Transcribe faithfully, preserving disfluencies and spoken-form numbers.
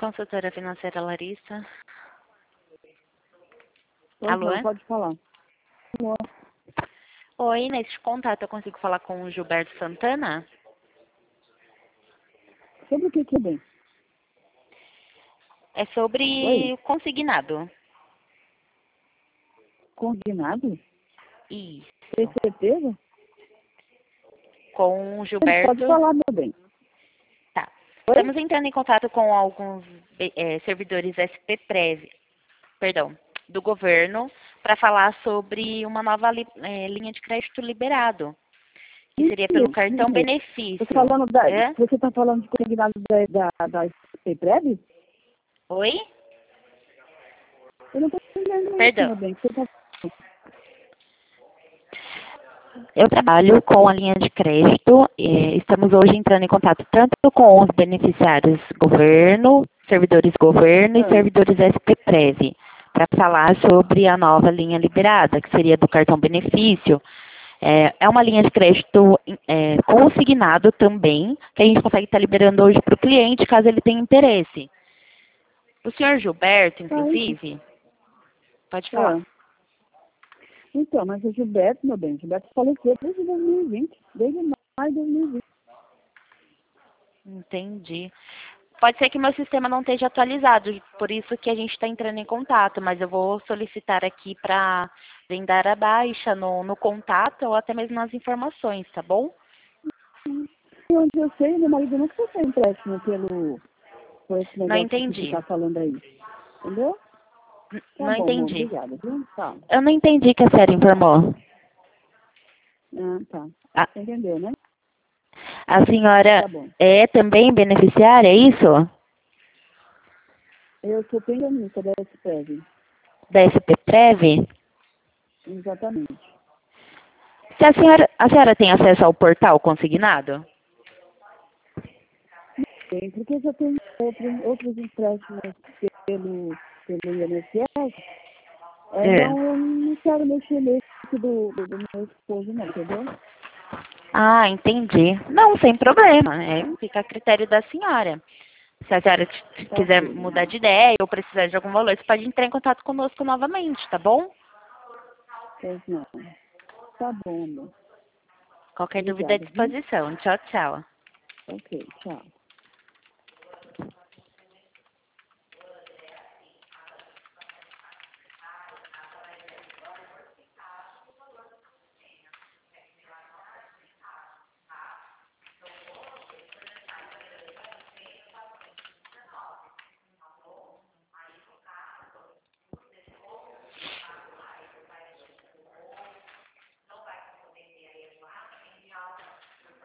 Consultora financeira Larissa. Oi, Alô? não, pode falar. Alô? Oi, nesse contato eu consigo falar com o Gilberto Santana? Sobre o que que é bem? É sobre Oi? o consignado. Combinado? Isso. Tem certeza? Com o Ele pode Gilberto. falar, meu bem. Tá. Oi? Estamos entrando em contato com alguns eh, servidores S P Prev, perdão, do governo, para falar sobre uma nova li- eh, linha de crédito liberado, que seria pelo Mentira, cartão mentira. benefício. Você falando da, Hã? você está falando de combinado da, da, da Breve? Oi? Eu não estou entendendo isso, Perdão. meu bem. Você tá... Eu trabalho com a linha de crédito e estamos hoje entrando em contato tanto com os beneficiários governo, servidores governo e Ah, servidores S P Prev, para falar sobre a nova linha liberada, que seria do cartão benefício. É, é uma linha de crédito é, consignado também, que a gente consegue estar liberando hoje para o cliente, caso ele tenha interesse. O senhor Gilberto, tá, então. inclusive, pode falar. Ah. Então, mas o Gilberto, meu bem, o Gilberto faleceu desde dois mil e vinte, desde maio de dois mil e vinte. Entendi. Pode ser que meu sistema não esteja atualizado, por isso que a gente está entrando em contato, mas eu vou solicitar aqui para dar a baixa no, no contato ou até mesmo nas informações, tá bom? E onde eu sei, meu marido nunca foi empréstimo pelo, por esse Não negócio que você entendi. está falando aí. Entendeu? N- Tá Não bom, amor. entendi. Obrigada, viu? Tá. Eu não entendi que a senhora informou. Ah, tá. A, Você entendeu, né? a senhora Tá bom. é também beneficiária, é isso? Eu sou pensionista da S P R. Da S P Prev? Exatamente. Se a senhora, a senhora tem acesso ao portal consignado? Tem, porque eu já tenho outros, outros empréstimos pelo, pelo I N S S, é, É. então eu não quero mexer nesse do, do, do meu esposo, não, entendeu? Ah, entendi. Não, sem problema. É, fica a critério da senhora. Se a senhora t- Tá quiser ok, mudar amor. de ideia ou precisar de algum valor, você pode entrar em contato conosco novamente, tá bom? Pois não. Tá bom, amor. Qualquer dúvida à Obrigada, viu? disposição. Tchau, tchau. Ok, tchau.